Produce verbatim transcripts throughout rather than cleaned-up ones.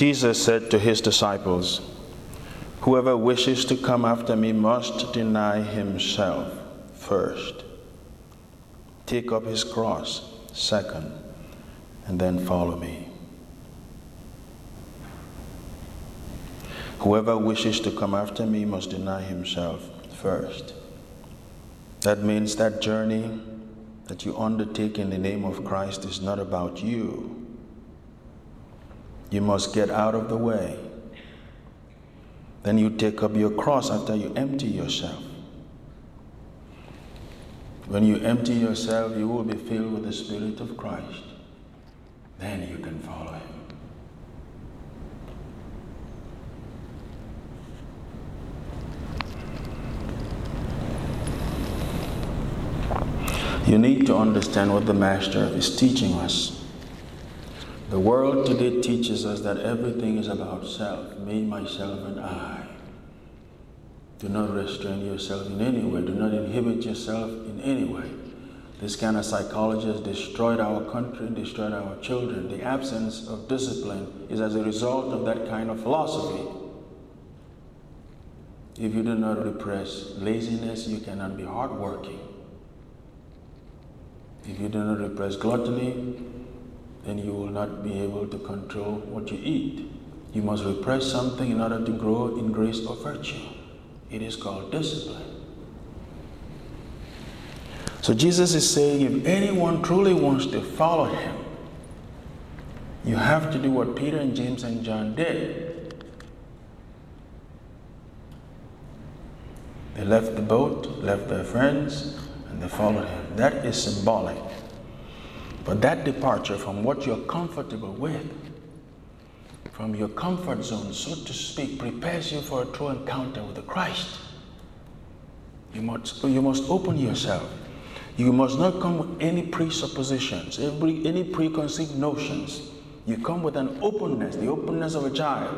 Jesus said to his disciples, "Whoever wishes to come after me must deny himself first, take up his cross second, and then follow me." Whoever wishes to come after me must deny himself first. That means that journey that you undertake in the name of Christ is not about you. You must get out of the way. Then you take up your cross after you empty yourself. When you empty yourself, you will be filled with the Spirit of Christ. Then you can follow him. You need to understand what the Master is teaching us. The world today teaches us that everything is about self, me, myself, and I. Do not restrain yourself in any way. Do not inhibit yourself in any way. This kind of psychology has destroyed our country, destroyed our children. The absence of discipline is as a result of that kind of philosophy. If you do not repress laziness, you cannot be hardworking. If you do not repress gluttony, then you will not be able to control what you eat. You must repress something in order to grow in grace or virtue. It is called discipline. So Jesus is saying, if anyone truly wants to follow him, you have to do what Peter and James and John did. They left the boat, left their friends, and they followed him. That is symbolic. But that departure from what you're comfortable with, from your comfort zone, so to speak, prepares you for a true encounter with the Christ. You must, you must open yourself. You must not come with any presuppositions, every, any preconceived notions. You come with an openness, the openness of a child,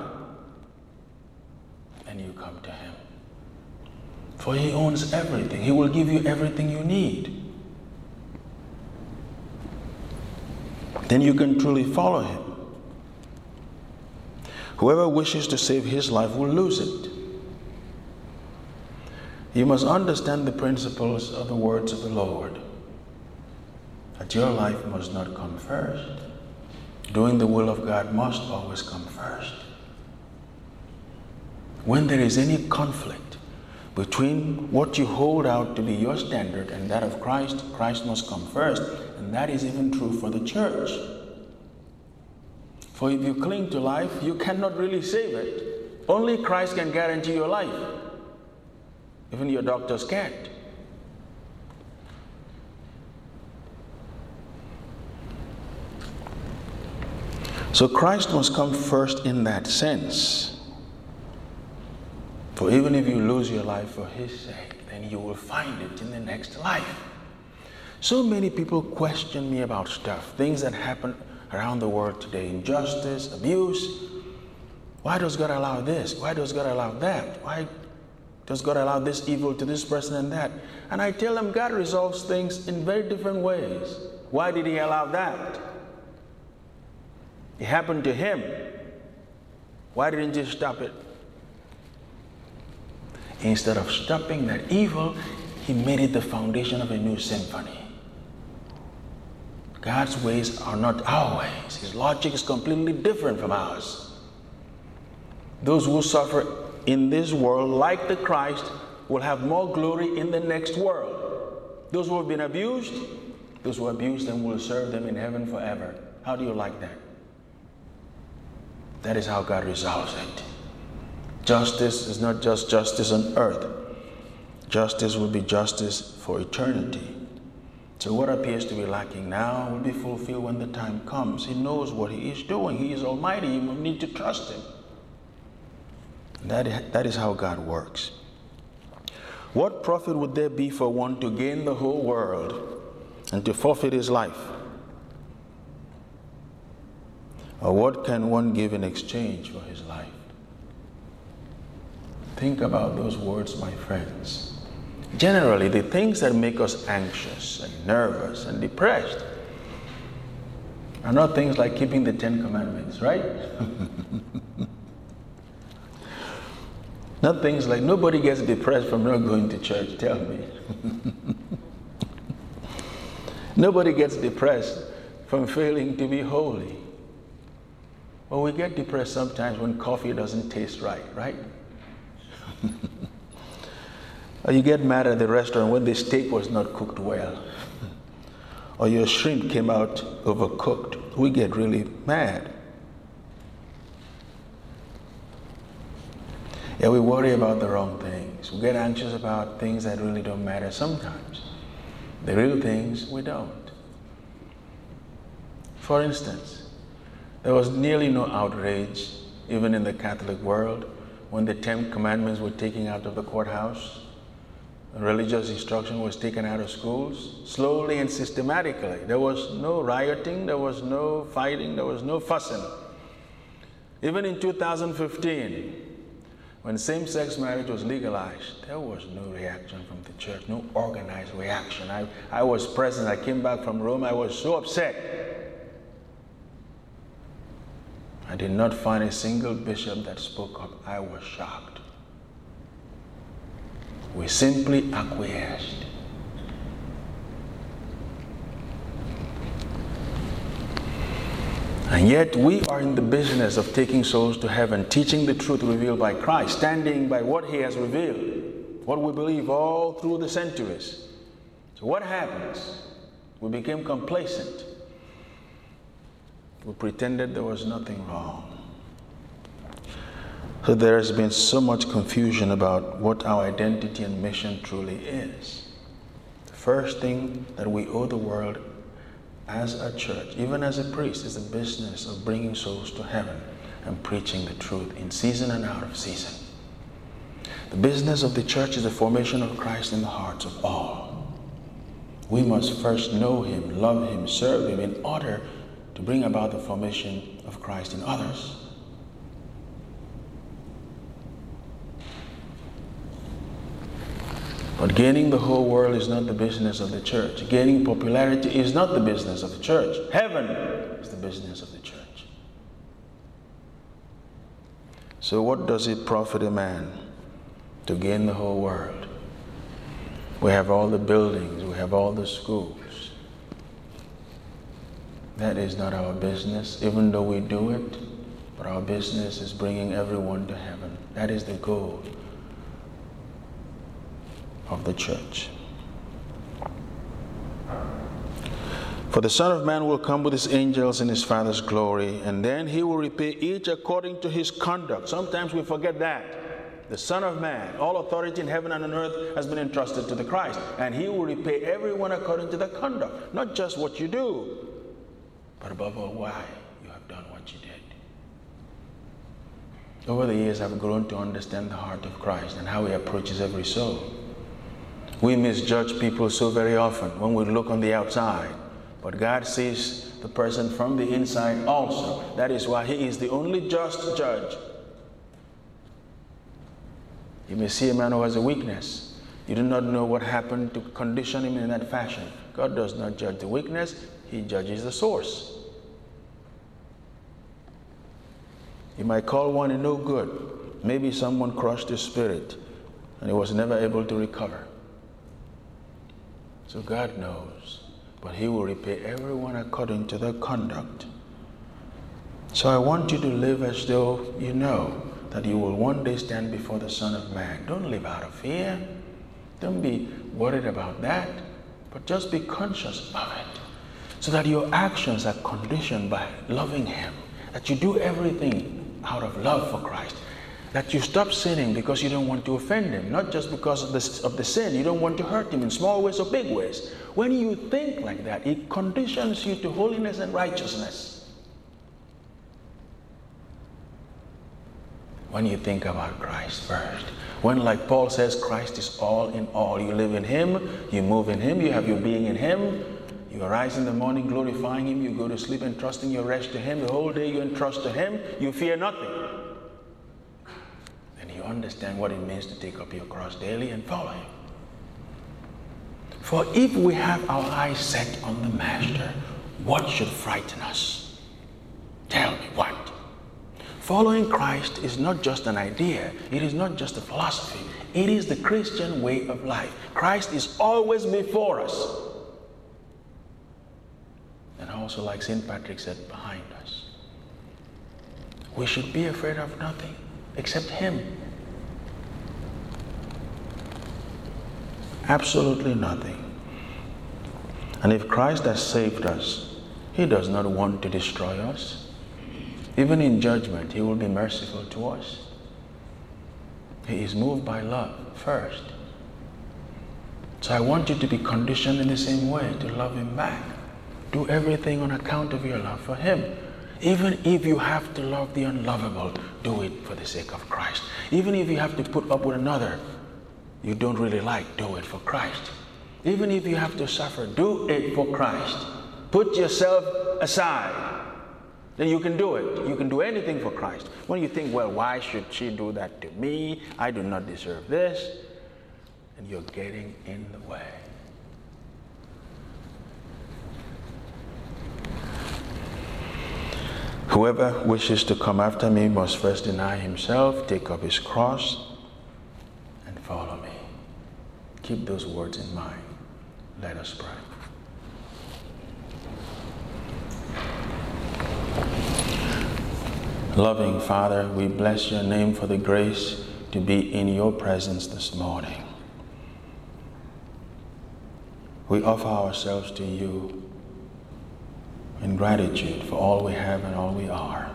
and you come to him. For he owns everything. He will give you everything you need. Then you can truly follow him. Whoever wishes to save his life will lose it. You must understand the principles of the words of the Lord, that your life must not come first. Doing the will of God must always come first. When there is any conflict between what you hold out to be your standard and that of Christ, Christ must come first. And that is even true for the church. For if you cling to life, you cannot really save it. Only Christ can guarantee your life. Even your doctors can't. So Christ must come first in that sense. For even if you lose your life for his sake, then you will find it in the next life. So many people question me about stuff, things that happen around the world today, injustice, abuse. Why does God allow this? Why does God allow that? Why does God allow this evil to this person and that? And I tell them God resolves things in very different ways. Why did he allow that? It happened to him. Why didn't you stop it? Instead of stopping that evil, he made it the foundation of a new symphony. God's ways are not our ways. His logic is completely different from ours. Those who suffer in this world, like the Christ, will have more glory in the next world. Those who have been abused, those who abuse them will serve them in heaven forever. How do you like that? That is how God resolves it. Justice is not just justice on earth. Justice will be justice for eternity. So what appears to be lacking now will be fulfilled when the time comes. He knows what he is doing. He is almighty. You need to trust him. That, that is how God works. What profit would there be for one to gain the whole world and to forfeit his life? Or what can one give in exchange for his life? Think about those words, my friends. Generally, the things that make us anxious and nervous and depressed are not things like keeping the Ten Commandments, right? Not things like nobody gets depressed from not going to church, tell me. Nobody gets depressed from failing to be holy. Well, we get depressed sometimes when coffee doesn't taste right, right? Or you get mad at the restaurant when the steak was not cooked well. Or your shrimp came out overcooked. We get really mad. Yeah, we worry about the wrong things. We get anxious about things that really don't matter sometimes. The real things, we don't. For instance, there was nearly no outrage, even in the Catholic world, when the Ten Commandments were taken out of the courthouse. Religious instruction was taken out of schools, slowly and systematically. There was no rioting, there was no fighting, there was no fussing. Even in two thousand fifteen, when same-sex marriage was legalized, there was no reaction from the church, no organized reaction. I, I was present, I came back from Rome, I was so upset. I did not find a single bishop that spoke up. I was shocked. We simply acquiesced. And yet we are in the business of taking souls to heaven, teaching the truth revealed by Christ, standing by what he has revealed, what we believe all through the centuries. So what happens? We became complacent. We pretended there was nothing wrong. So there has been so much confusion about what our identity and mission truly is. The first thing that we owe the world as a church, even as a priest, is the business of bringing souls to heaven and preaching the truth in season and out of season. The business of the church is the formation of Christ in the hearts of all. We must first know him, love him, serve him in order to bring about the formation of Christ in others. But gaining the whole world is not the business of the church. Gaining popularity is not the business of the church. Heaven is the business of the church. So what does it profit a man to gain the whole world? We have all the buildings, we have all the schools. That is not our business, even though we do it. But our business is bringing everyone to heaven. That is the goal of the church. For the Son of Man will come with his angels in his Father's glory, and then he will repay each according to his conduct. Sometimes we forget that. The Son of Man, all authority in heaven and on earth has been entrusted to the Christ, and he will repay everyone according to their conduct. Not just what you do, but above all, why you have done what you did. Over the years, I've grown to understand the heart of Christ and how he approaches every soul. We misjudge people so very often when we look on the outside, but God sees the person from the inside also. That is why he is the only just judge. You may see a man who has a weakness. You do not know what happened to condition him in that fashion. God does not judge the weakness, he judges the source. You might call one a no good. Maybe someone crushed his spirit and he was never able to recover. So God knows, but he will repay everyone according to their conduct. So I want you to live as though you know that you will one day stand before the Son of Man. Don't live out of fear. Don't be worried about that, but just be conscious of it, so that your actions are conditioned by loving him, that you do everything out of love for Christ, that you stop sinning because you don't want to offend him, not just because of the, of the sin. You don't want to hurt him in small ways or big ways. When you think like that, it conditions you to holiness and righteousness. When you think about Christ first, when, like Paul says, Christ is all in all. You live in him, you move in him, you have your being in him. You arise in the morning glorifying him, you go to sleep entrusting your rest to him. The whole day you entrust to him, you fear nothing. You understand what it means to take up your cross daily and follow him. For if we have our eyes set on the Master, What should frighten us? Tell me what? Following Christ is not just an idea. It is not just a philosophy. It is the Christian way of life. Christ is always before us. And also, like Saint Patrick said, behind us. We should be afraid of nothing except Him. Absolutely nothing. And if Christ has saved us, He does not want to destroy us. Even in judgment, He will be merciful to us. He is moved by love first. So I want you to be conditioned in the same way to love Him back. Do everything on account of your love for Him. Even if you have to love the unlovable, do it for the sake of Christ. Even if you have to put up with another you don't really like, do it for Christ. Even if you have to suffer, do it for Christ. Put yourself aside. Then you can do it. You can do anything for Christ. When you think, well, why should she do that to me? I do not deserve this. And you're getting in the way. Whoever wishes to come after me must first deny himself, take up his cross, and follow me. Keep those words in mind. Let us pray. Loving Father, we bless your name for the grace to be in your presence this morning. We offer ourselves to you in gratitude for all we have and all we are.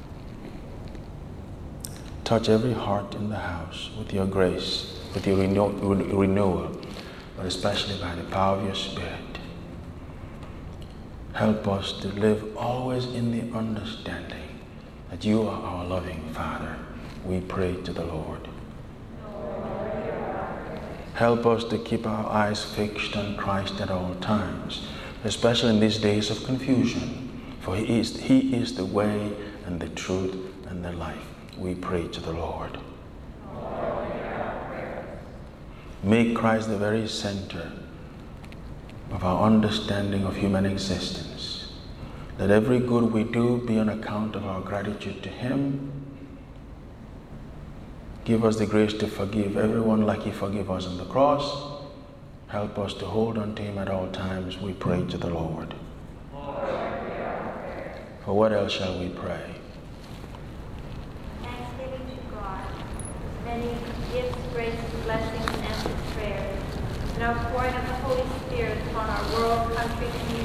Touch every heart in the house with your grace, with your renew- renewal, but especially by the power of your Spirit. Help us to live always in the understanding that you are our loving Father. We pray to the Lord. Help us to keep our eyes fixed on Christ at all times, especially in these days of confusion, for he is, he is the way and the truth and the life. We pray to the Lord. Make Christ the very center of our understanding of human existence. Let every good we do be on account of our gratitude to Him. Give us the grace to forgive everyone like He forgave us on the cross. Help us to hold on to Him at all times, we pray to the Lord. For what else shall we pray? Thanksgiving to God, many gifts, graces, blessings, and answered prayers, and outpouring of the Holy Spirit upon our world, country, community,